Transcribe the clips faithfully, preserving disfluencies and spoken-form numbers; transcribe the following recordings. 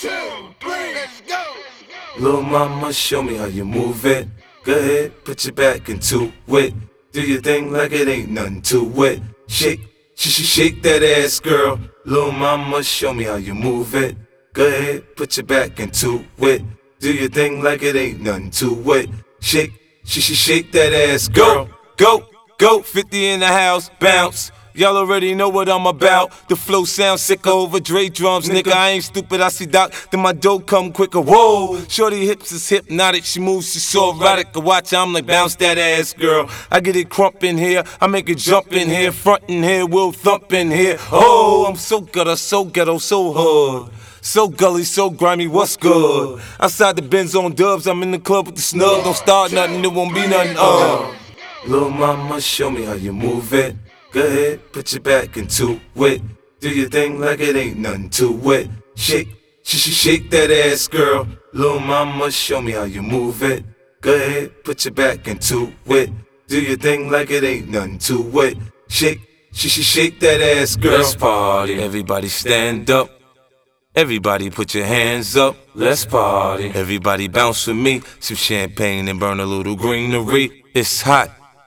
two, three, let's go. Lil' mama, show me how you move it. Go ahead, put your back into it. Do your thing like it ain't nothing to it. Shake, sh sh shake that ass, girl. Lil' mama, show me how you move it. Go ahead, put your back into it. Do your thing like it ain't nothing to it. Shake, sh sh shake that ass, girl. Go, go, go, fifty in the house, bounce. Y'all already know what I'm about. The flow sounds sick over Dre drums, nigga. I ain't stupid, I see Doc, then my dough come quicker. Whoa, shorty hips is hypnotic, she moves, she's so erotic. I watch, I'm like, bounce that ass, girl. I get it crump in here, I make it jump in here, front in here, we'll thump in here. Oh, I'm so ghetto, so ghetto, so hood. So gully, so grimy, what's good? Outside the Benz on dubs, I'm in the club with the snug. Don't start nothing, it won't be nothing, uh. Lil' mama, show me how you move it. Go ahead, put your back into it. Do your thing like it ain't nothing to it. Shake, sh sh shake that ass, girl. Lil' mama, show me how you move it. Go ahead, put your back into it. Do your thing like it ain't nothing to it. Shake, sh sh shake that ass, girl. Let's party, everybody stand up. Everybody put your hands up, let's party. Everybody bounce with me, some champagne and burn a little greenery. It's hot.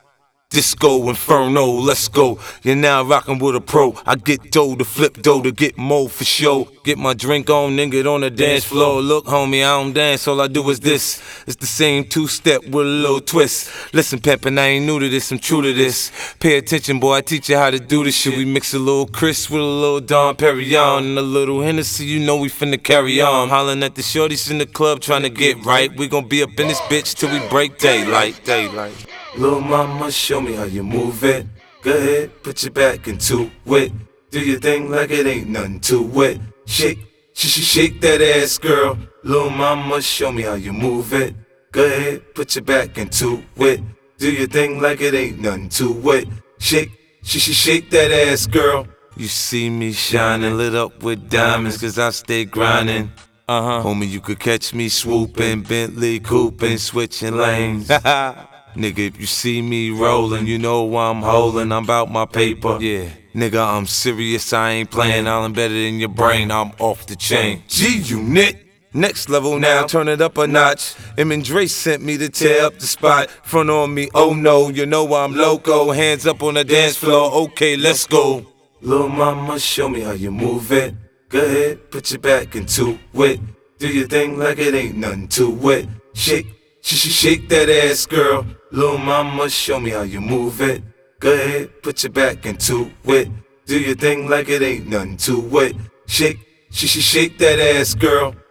Disco Inferno, let's go. You're now rockin' with a pro. I get dough to flip dough to get more for show. Get my drink on and get on the dance floor. Look, homie, I don't dance, all I do is this. It's the same two-step with a little twist. Listen, Peppin', I ain't new to this, I'm true to this. Pay attention, boy, I teach you how to do this shit. We mix a little Chris with a little Dom Perignon and a little Hennessy, you know we finna carry on. Hollin' at the shorties in the club trying to get right. We gon' be up in this bitch till we break daylight, daylight. Lil' mama, show me how you move it. Go ahead, put your back into it. Do your thing like it ain't nothing to it. Shake, sh sh shake that ass, girl. Lil' mama, show me how you move it. Go ahead, put your back into it. Do your thing like it ain't nothing to it. Shake, sh sh shake that ass, girl. You see me shining, lit up with diamonds, cause I stay grinding. Uh-huh. Homie, you could catch me swooping, Bentley cooping, switching lanes. Nigga, if you see me rolling, you know I'm holding, I'm about my paper. Yeah, nigga, I'm serious, I ain't playing, I'm embedded in your brain, I'm off the chain. G-Unit, next level now, turn it up a notch. Em and Dre sent me to tear up the spot. Front on me, oh no, you know I'm loco. Hands up on the dance floor, okay, let's go. Lil' mama, show me how you move it. Go ahead, put your back into it. Do your thing like it ain't nothing to it. Shake, sh sh shake that ass, girl. Lil' mama, show me how you move it. Go ahead, put your back into it. Do your thing like it ain't nothing to it. Shake, sh sh shake that ass, girl.